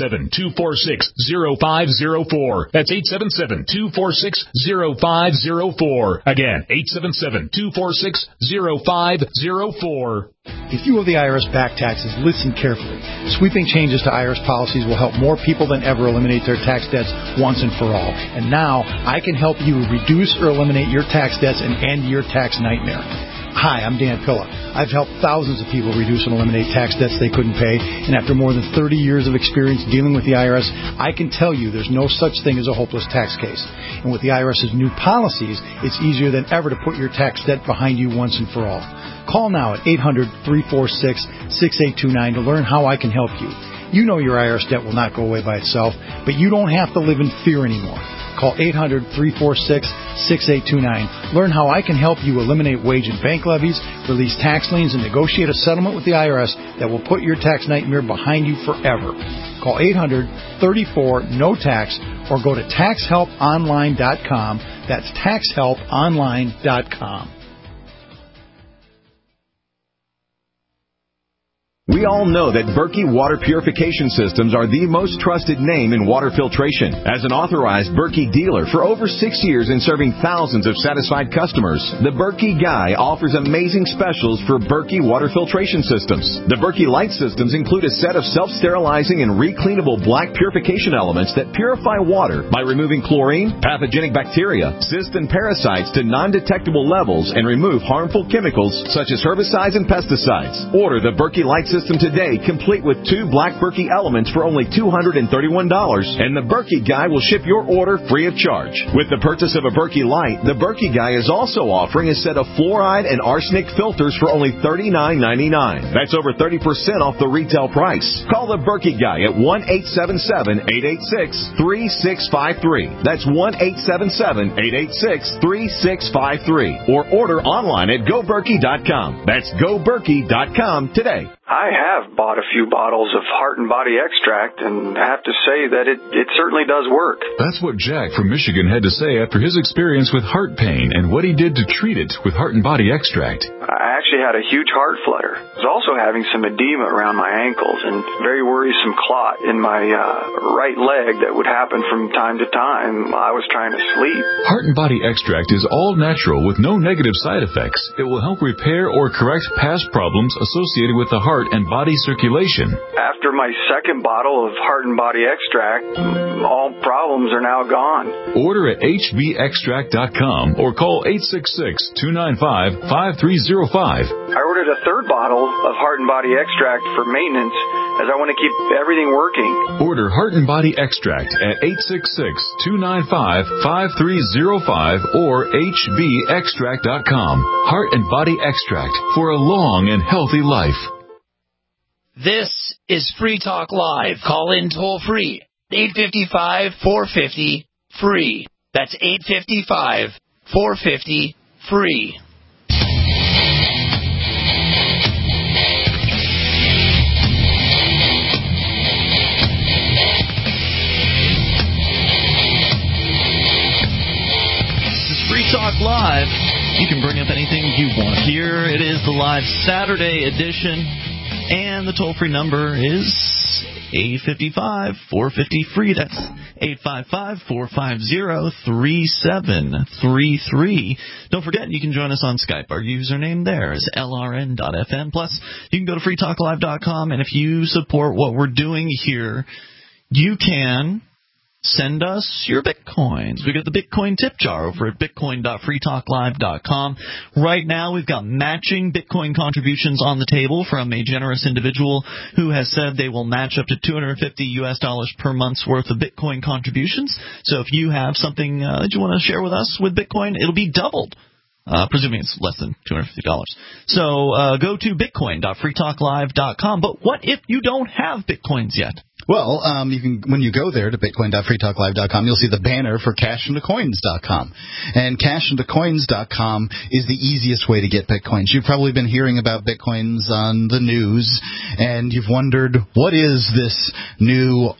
877-246-0504. That's 877-246-0504. Again, 877-246-0504. If you owe the IRS back taxes, listen carefully. Sweeping changes to IRS policies will help more people than ever eliminate their tax debts once and for all. And now, I can help you reduce or eliminate your tax debts and end your tax nightmare. Hi, I'm Dan Pilla. I've helped thousands of people reduce and eliminate tax debts they couldn't pay, and after more than 30 years of experience dealing with the IRS, I can tell you there's no such thing as a hopeless tax case. And with the IRS's new policies, it's easier than ever to put your tax debt behind you once and for all. Call now at 800-346-6829 to learn how I can help you. You know your IRS debt will not go away by itself, but you don't have to live in fear anymore. Call 800-346-6829. Learn how I can help you eliminate wage and bank levies, release tax liens, and negotiate a settlement with the IRS that will put your tax nightmare behind you forever. Call 800-34-NO-TAX or go to taxhelponline.com. That's taxhelponline.com. We all know that Berkey Water Purification Systems are the most trusted name in water filtration. As an authorized Berkey dealer for over 6 years and serving thousands of satisfied customers, the Berkey Guy offers amazing specials for Berkey Water Filtration Systems. The Berkey Light Systems include a set of self-sterilizing and recleanable black purification elements that purify water by removing chlorine, pathogenic bacteria, cysts, and parasites to non-detectable levels and remove harmful chemicals such as herbicides and pesticides. Order the Berkey Light System today, complete with 2 black Berkey elements for only $231, and the Berkey Guy will ship your order free of charge. With the purchase of a Berkey Light, the Berkey Guy is also offering a set of fluoride and arsenic filters for only $39.99. That's over 30% off the retail price. Call the Berkey Guy at 1-877-886-3653. That's 1-877-886-3653. Or order online at GoBerkey.com. That's GoBerkey.com today. I have bought a few bottles of Heart and Body Extract, and I have to say that it certainly does work. That's what Jack from Michigan had to say after his experience with heart pain and what he did to treat it with Heart and Body Extract. I actually had a huge heart flutter. I was also having some edema around my ankles and very worrisome clot in my right leg that would happen from time to time while I was trying to sleep. Heart and Body Extract is all natural with no negative side effects. It will help repair or correct past problems associated with the heart and body circulation. After my second bottle of Heart and Body Extract, all problems are now gone. Order at hbextract.com or call 866-295-5305. I ordered a third bottle of Heart and Body Extract for maintenance as I want to keep everything working. Order Heart and Body Extract at 866-295-5305 or hbextract.com. Heart and Body Extract for a long and healthy life. This is Free Talk Live. Call in toll free. 855-450-FREE. That's 855-450-FREE. This is Free Talk Live. You can bring up anything you want. Here it is, the live Saturday edition. And the toll-free number is 855-450-FREE. That's 855-450-3733. Don't forget, you can join us on Skype. Our username there is LRN.FM. Plus, you can go to freetalklive.com, and if you support what we're doing here, you can send us your Bitcoins. We got the Bitcoin tip jar over at bitcoin.freetalklive.com. Right now, we've got matching Bitcoin contributions on the table from a generous individual who has said they will match up to $250 per month's worth of Bitcoin contributions. So if you have something that you want to share with us with Bitcoin, it'll be doubled. Presuming it's less than $250. So go to bitcoin.freetalklive.com. But what if you don't have Bitcoins yet? Well, you can, when you go there to bitcoin.freetalklive.com, you'll see the banner for cashintocoins.com. And cashintocoins.com is the easiest way to get Bitcoins. You've probably been hearing about Bitcoins on the news, and you've wondered, what is this new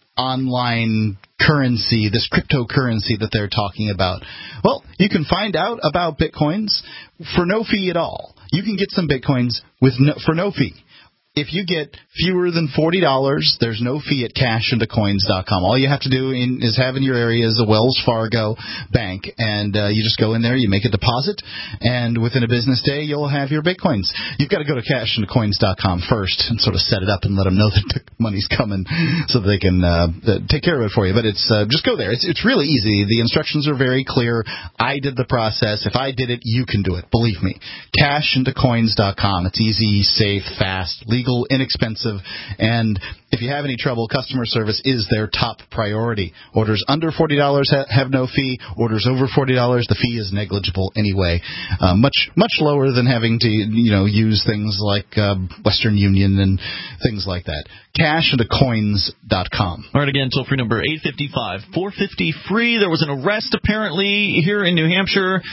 online currency, this cryptocurrency that they're talking about? Well, you can find out about Bitcoins for no fee at all. You can get some Bitcoins for no fee. If you get fewer than $40, there's no fee at cashintocoins.com. All you have to do is have in your area is a Wells Fargo bank, and you just go in there, you make a deposit, and within a business day, you'll have your Bitcoins. You've got to go to cashintocoins.com first and sort of set it up and let them know that the money's coming so that they can take care of it for you. But it's just go there. It's really easy. The instructions are very clear. I did the process. If I did it, you can do it. Believe me. Cashintocoins.com. It's easy, safe, fast, legal, inexpensive, and if you have any trouble, customer service is their top priority. Orders under $40 have no fee. Orders over $40, the fee is negligible anyway. Much lower than having to use things like Western Union and things like that. Cashintocoins.com. All right, again, toll-free number 855-450-FREE. There was an arrest apparently here in New Hampshire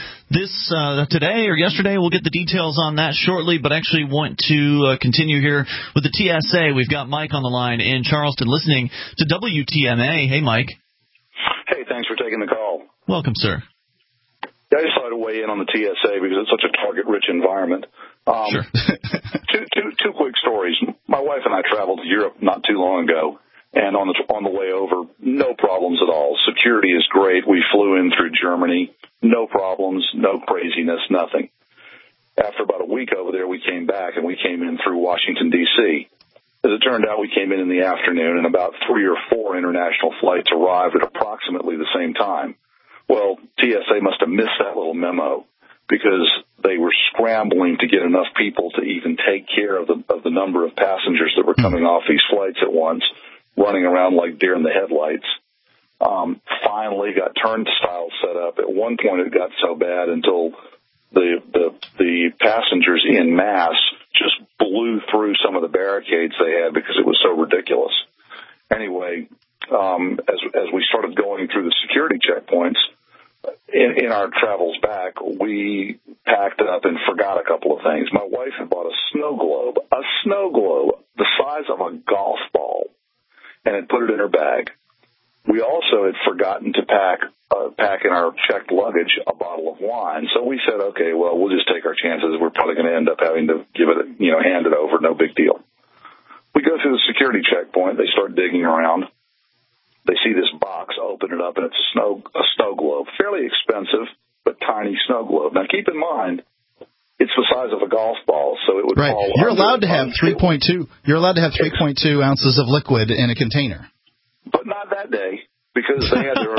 today or yesterday. We'll get the details on that shortly, but actually want to continue here with the TSA. We've got Mike on the line. line in Charleston listening to WTMA. Hey, Mike. Hey, thanks for taking the call. Welcome, sir. I just thought to weigh in on the TSA because it's such a target-rich environment. Sure. two quick stories. My wife and I traveled to Europe not too long ago, and on the way over, no problems at all. Security is great. We flew in through Germany. No problems, no craziness, nothing. After about a week over there, we came back, and we came in through Washington, D.C. As it turned out, we came in the afternoon, and about 3 or 4 international flights arrived at approximately the same time. Well, TSA must have missed that little memo because they were scrambling to get enough people to even take care of the number of passengers that were coming off these flights at once, running around like deer in the headlights. Finally got turnstiles set up. At one point it got so bad until the passengers in mass just blew through some of the barricades they had because it was so ridiculous. Anyway, as we started going through the security checkpoints, in our travels back, we packed up and forgot a couple of things. My wife had bought a snow globe the size of a golf ball, and had put it in her bag. We also had forgotten to pack in our checked luggage a bottle of wine. So we said, okay, well, we'll just take our chances. We're probably going to end up having to hand it over. No big deal. We go through the security checkpoint. They start digging around. They see this box, open it up, and it's a snow globe. Fairly expensive, but tiny snow globe. Now, keep in mind, it's the size of a golf ball, so it would fall. You're allowed to have 3.2. You're allowed to have 3.2 ounces of liquid in a container. But not that day, because they had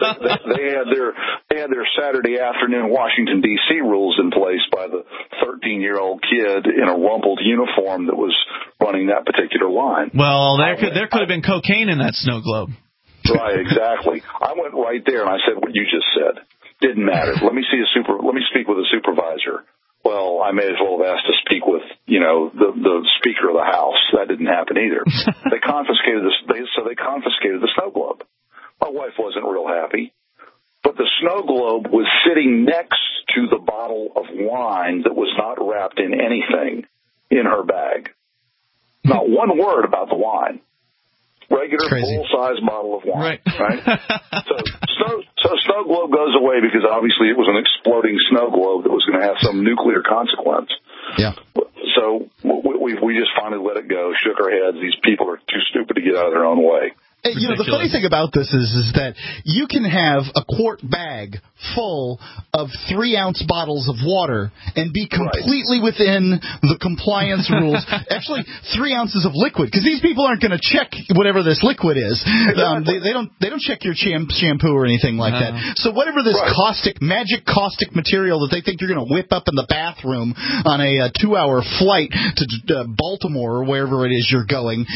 their Saturday afternoon Washington D.C. rules in place by the 13-year-old kid in a rumpled uniform that was running that particular line. Well, there could have been cocaine in that snow globe. Right, exactly. I went right there and I said what you just said. Didn't matter. Let me speak with a supervisor. Well, I may as well have asked to speak with, the Speaker of the House. That didn't happen either. They confiscated the snow globe. My wife wasn't real happy, but the snow globe was sitting next to the bottle of wine that was not wrapped in anything in her bag. Not one word about the wine. Regular full-size bottle of wine, right? So snow globe goes away because obviously it was an exploding snow globe that was going to have some nuclear consequence. Yeah. So we just finally let it go, shook our heads. These people are too stupid to get out of their own way. The funny thing about this is that you can have a quart bag full of 3-ounce bottles of water and be completely within the compliance rules. Actually, 3 ounces of liquid, because these people aren't going to check whatever this liquid is. They don't check your shampoo or anything like that. So whatever this magic caustic material that they think you're going to whip up in the bathroom on a 2-hour flight to Baltimore or wherever it is you're going,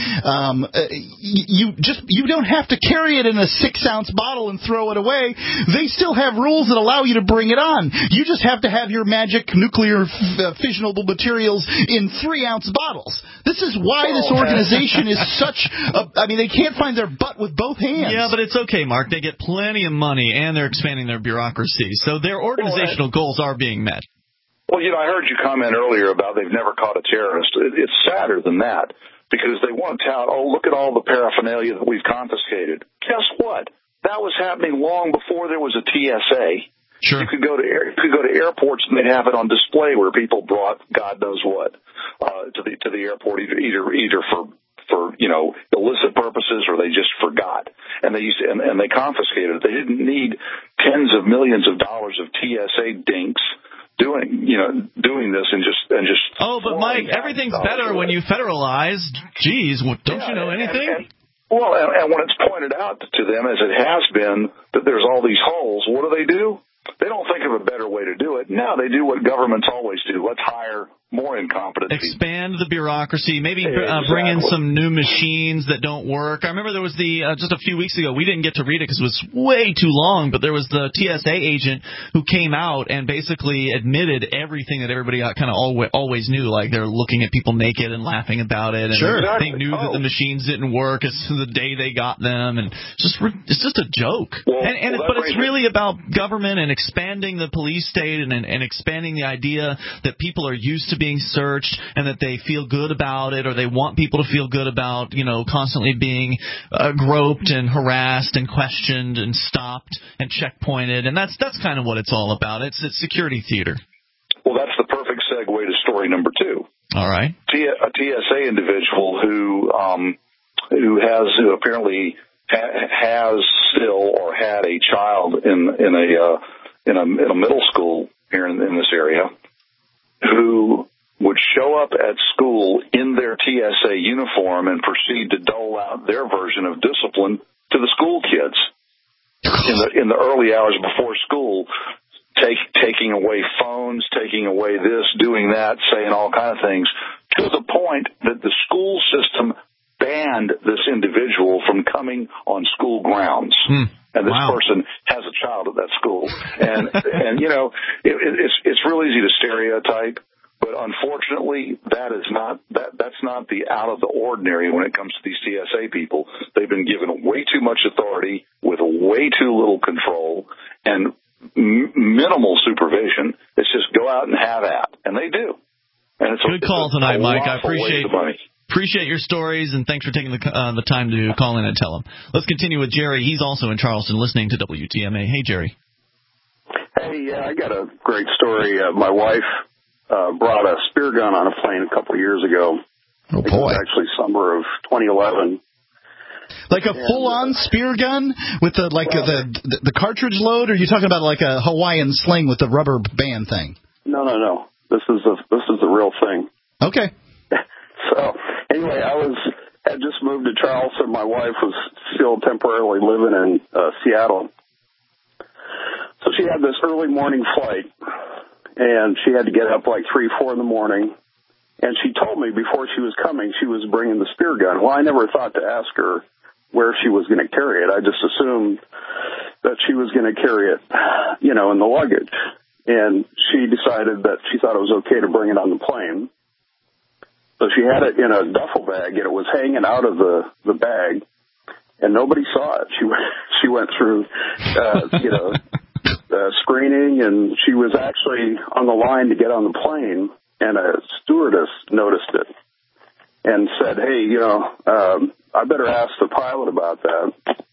you don't have to carry it in a 6-ounce bottle and throw it away. They still have rules that allow you to bring it on. You just have to have your magic nuclear fissionable materials in 3-ounce bottles. This is why this organization is such they can't find their butt with both hands. Yeah, but it's okay, Mark. They get plenty of money, and they're expanding their bureaucracy. So their organizational goals are being met. Well, I heard you comment earlier about they've never caught a terrorist. It's sadder than that. Because they want to tout, look at all the paraphernalia that we've confiscated. Guess what? That was happening long before there was a TSA. Sure. You could go to airports and they'd have it on display where people brought God knows what to the airport either for illicit purposes or they just forgot. And they confiscated it. They didn't need tens of millions of dollars of TSA dinks doing this and just. Oh, but Mike, everything's better when you federalize. Geez, don't you know anything? And when it's pointed out to them, as it has been, that there's all these holes, what do? They don't think of a better way to do it. No, they do what governments always do. Let's hire more incompetent people. Expand the bureaucracy. Maybe bring in some new machines that don't work. I remember there was just a few weeks ago, we didn't get to read it because it was way too long, but there was the TSA agent who came out and basically admitted everything that everybody kind of always knew. Like they're looking at people naked and laughing about it. And they knew that the machines didn't work as to the day they got them. And it's just a joke. But it's really about government and expanding the police state and expanding the idea that people are used to being searched and that they feel good about it, or they want people to feel good about, constantly being groped and harassed and questioned and stopped and checkpointed. And that's kind of what it's all about. It's security theater. Well, that's the perfect segue to story number 2. All right. A TSA individual who apparently has still or had a child in a middle school here in this area, who would show up at school in their TSA uniform and proceed to dole out their version of discipline to the school kids in the early hours before school, taking away phones, taking away this, doing that, saying all kinds of things, to the point that the school system banned this individual from coming on school grounds. And this person has a child at that school. And it's real easy to stereotype, but unfortunately that's not the out of the ordinary when it comes to these TSA people. They've been given way too much authority with way too little control and minimal supervision. It's just go out and have at, and they do. And it's good call tonight, Mike. I appreciate your stories, and thanks for taking the time to call in and tell them. Let's continue with Jerry. He's also in Charleston, listening to WTMA. Hey, Jerry. Hey, I got a great story. My wife brought a spear gun on a plane a couple of years ago. Oh, boy. It was actually summer of 2011. Like a full-on spear gun with the cartridge load, or are you talking about like a Hawaiian sling with the rubber band thing? No. This is the real thing. Okay. So anyway, I had just moved to Charleston. My wife was still temporarily living in Seattle. So she had this early morning flight, and she had to get up like 3, 4 in the morning. And she told me before she was coming, she was bringing the spear gun. Well, I never thought to ask her where she was going to carry it. I just assumed that she was going to carry it, in the luggage. And she decided that she thought it was okay to bring it on the plane. So she had it in a duffel bag, and it was hanging out of the bag, and nobody saw it. She went through, screening, and she was actually on the line to get on the plane, and a stewardess noticed it and said, hey, I better ask the pilot about that.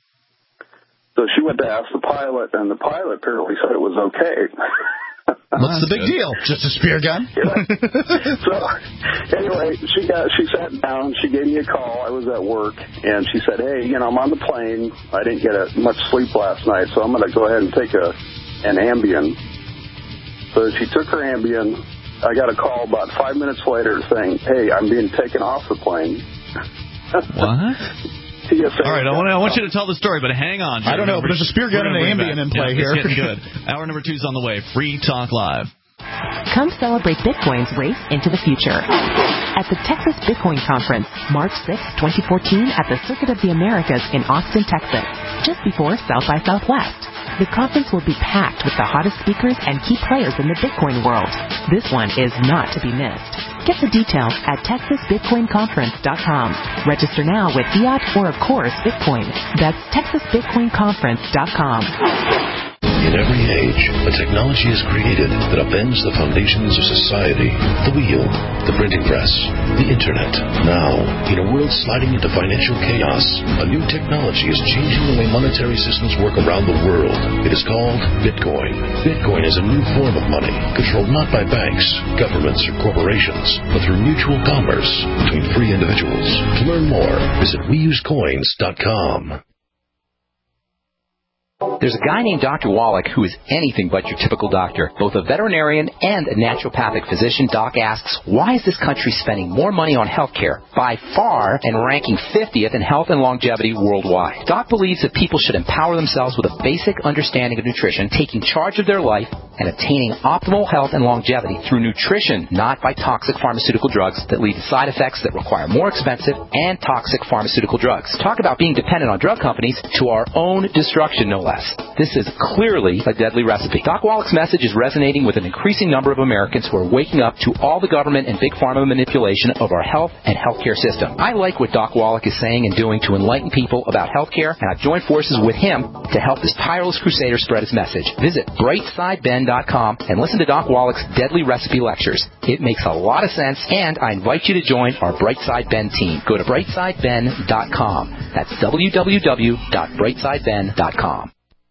So she went to ask the pilot, and the pilot apparently said it was okay. What's the big deal? Just a spear gun? So anyway, she sat down. She gave me a call. I was at work, and she said, hey, I'm on the plane. I didn't get much sleep last night, so I'm going to go ahead and take an Ambien. So she took her Ambien. I got a call about 5 minutes later saying, hey, I'm being taken off the plane. What? TSA. All right, I want you to tell the story, but hang on. Jerry. I don't know, but there's a spear gun and an Ambien in play here. It's getting good. Hour number 2 is on the way. Free Talk Live. Come celebrate Bitcoin's race into the future at the Texas Bitcoin Conference, March 6, 2014, at the Circuit of the Americas in Austin, Texas, just before South by Southwest. The conference will be packed with the hottest speakers and key players in the Bitcoin world. This one is not to be missed. Get the details at TexasBitcoinConference.com. Register now with fiat or, of course, Bitcoin. That's TexasBitcoinConference.com. In every age, a technology is created that upends the foundations of society. The wheel, the printing press, the internet. Now, in a world sliding into financial chaos, a new technology is changing the way monetary systems work around the world. It is called Bitcoin. Bitcoin is a new form of money, controlled not by banks, governments, or corporations, but through mutual commerce between free individuals. To learn more, visit WeUseCoins.com. There's a guy named Dr. Wallach who is anything but your typical doctor. Both a veterinarian and a naturopathic physician, Doc asks, why is this country spending more money on health care by far and ranking 50th in health and longevity worldwide? Doc believes that people should empower themselves with a basic understanding of nutrition, taking charge of their life, and attaining optimal health and longevity through nutrition, not by toxic pharmaceutical drugs that lead to side effects that require more expensive and toxic pharmaceutical drugs. Talk about being dependent on drug companies to our own destruction, no less. This is clearly a deadly recipe. Doc Wallach's message is resonating with an increasing number of Americans who are waking up to all the government and big pharma manipulation of our health and healthcare system. I like what Doc Wallach is saying and doing to enlighten people about healthcare, and I've joined forces with him to help this tireless crusader spread his message. Visit brightsideben.com brightsideben.com and listen to Doc Wallach's Deadly Recipe Lectures. It makes a lot of sense, and I invite you to join our Brightside Ben team. Go to brightsideben.com. That's www.brightsideben.com.